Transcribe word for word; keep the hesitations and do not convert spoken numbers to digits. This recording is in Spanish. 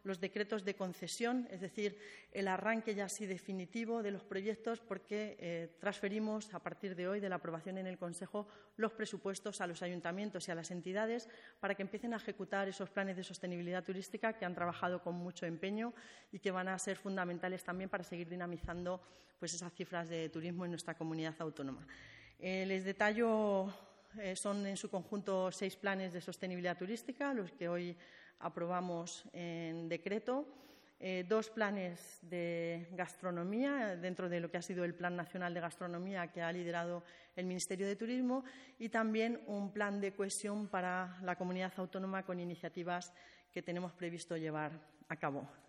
los decretos de concesión, es decir, el arranque ya así definitivo de los proyectos, porque eh, transferimos a partir de hoy, de la aprobación en el Consejo, los presupuestos a los ayuntamientos y a las entidades para que empiecen a ejecutar esos planes de sostenibilidad turística que han trabajado con mucho empeño y que van a ser fundamentales también para seguir dinamizando pues, esas cifras de turismo en nuestra comunidad autónoma. Eh, les detallo, eh, son en su conjunto seis planes de sostenibilidad turística, los que hoy aprobamos en decreto, eh, dos planes de gastronomía dentro de lo que ha sido el Plan Nacional de Gastronomía que ha liderado el Ministerio de Turismo y también un plan de cohesión para la comunidad autónoma con iniciativas que tenemos previsto llevar a cabo.